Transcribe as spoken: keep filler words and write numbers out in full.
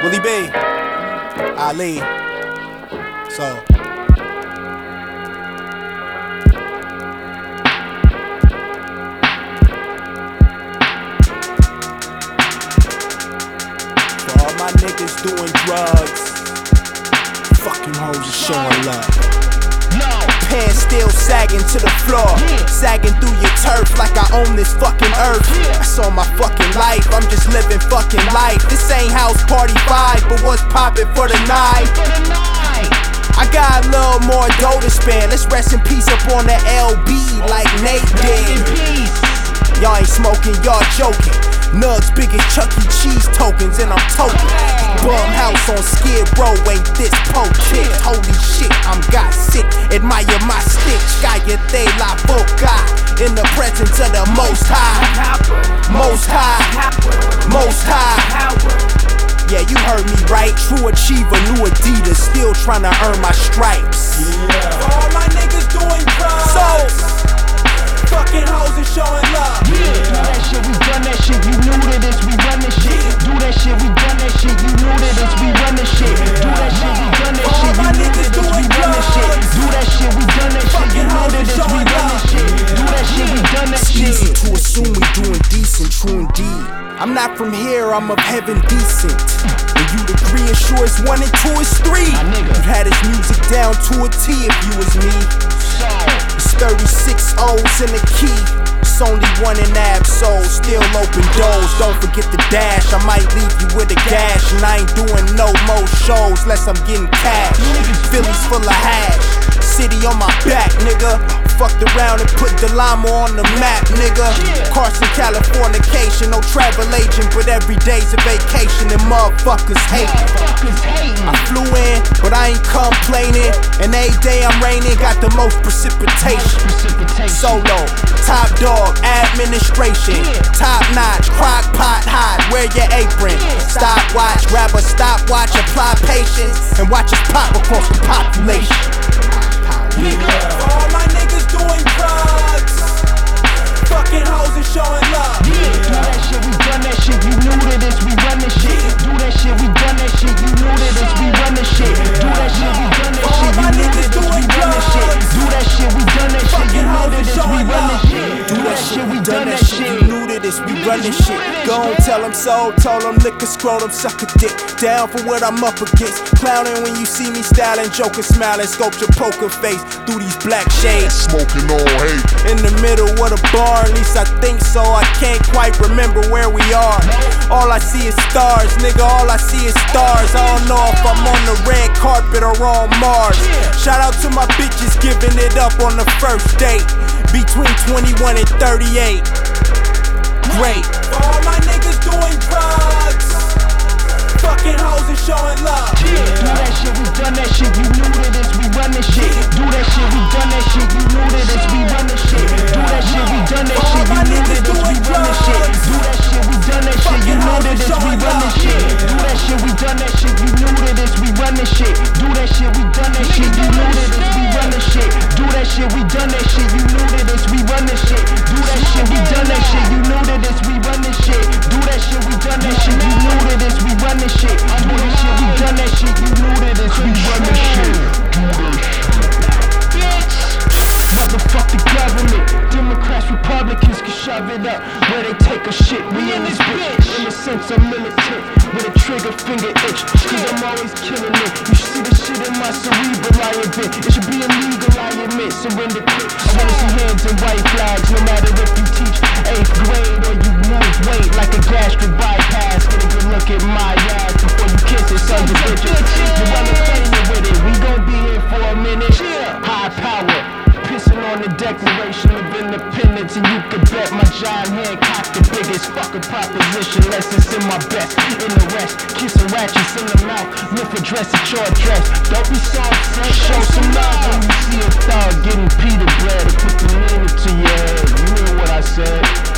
Willie B, Ali. So. For all my niggas doing drugs, fucking hoes are showing love. Pants still sagging to the floor, yeah. Sagging through your turf like I own this fucking earth. Yeah. That's all my fucking life, I'm just living fucking life. This ain't house party vibe, but what's poppin' for the night? For the night. I got a little more dough to spend. Let's rest in peace up on the L B like Nate did. Y'all ain't smoking, y'all joking. Nugs big as Chuck E. Cheese tokens, and I'm token. Bum house on Skid Row, ain't this poke chick. Holy shit, I'm got sick. Admire my stick. Cállate la boca. In the presence of the Most High. Most High. Most High. Yeah, you heard me right. True achiever, new Adidas. Still tryna earn my stripes. Yeah. All my niggas doing drugs. So, fucking hoes and showing love. Yeah, do that shit, we done that shit, you new to this, we run this shit. Do that shit, we done that shit, you new to this, we run this shit. Do that shit, we done that shit, you new to this, we run this shit. Do that shit, we done that shit, you new to this, we run this shit. Do that shit, we done that shit. It's easy to assume we doing decent, true indeed. I'm not from here, I'm of heaven decent. And you'd agree, and sure it's one and two is three. You'd had his music down to a T if you was me. It's thirty-six O's in the key. It's only one in Ab-Soul, still open doors. Don't forget the dash, I might leave you with a gash. And I ain't doing no more shows unless I'm getting cash. Philly's full of hash, city on my back, nigga. Fucked around and put Delamo on the map, nigga. Carson, Californication, no travel agent, but every day's a vacation and motherfuckers hatin'. I flew in, but I ain't complaining. And every day I'm raining, got the most precipitation. Solo, top dog, administration, top notch, crock pot hot, wear your apron. Stopwatch, grab a stopwatch, apply patience, and watch us pop across the population. All my niggas doing drugs, fucking hoes and showing love. Yeah, do that shit, we done that shit, you new to this, we run this shit. Do that shit, we done that shit, you new to this, we run this shit. Do that shit, we done that shit, you new to this, we run this shit. Do that shit, we done that shit, you new to this, we run this shit. Do that shit, we done that shit, you new to this, we run this shit. Go on, tell them so, told them lick a scrotum, suck a dick. Down for what I'm up against. Clowning when you see me styling, joking, smiling, sculpture poker face through these black shades. Smoking all hate. In the middle of the bar, at least I think so. I can't quite remember where we are. All I see is stars, nigga, all I see is stars. I don't know if I'm on the red carpet or on Mars. Shout out to my bitches giving it up on the first date. Between twenty-one and thirty-eight. Great. For all my niggas doing drugs, fucking hoes and showing love. Yeah, do that shit, we done that shit, you new to this, we run this shit. Do that shit, we done that shit, you new to this, we run this shit. Do that shit, we done that shit, you new to this, we run this shit. Do that shit, we done that shit, you new to this, we run this shit. Do that shit, we done that shit, you new to this, we run this shit. Do that shit, we done that shit, you new to this, we run this shit. Do that shit, we done that shit, you new to this, we run this shit. Do that shit, we done that shit, you new to this, we run this shit. Do that shit, we done that shit, you new to this, we run this shit. Do that shit, we done that shit, you new to this, we run this shit. Do that shit. Motherfuck the government. Democrats, Republicans can shove it up where they take a shit. We in this bitch. In the sense I'm militant with a trigger finger itch. Cause I'm always killing it. You should see the shit in my cerebral, I admit. It should be illegal, I admit. Surrender quick. I wanna see hands and white flags. No matter if you teach eighth grade or you lose weight like a gastric bypass. Get a good look at my ass before you kiss it, son of a bitch. You're running crazy with it. We gon' be here for a minute. High power. Pissing on the Declaration of Independence, and you can bet my giant hand cocked the biggest fucking proposition. Lessons in my best, in the rest, kissing ratchets in the mouth, lift a dress at your dress. Don't be soft, son, show some love when you see a thug getting pita bread and put the meaning to your head. You hear what I said?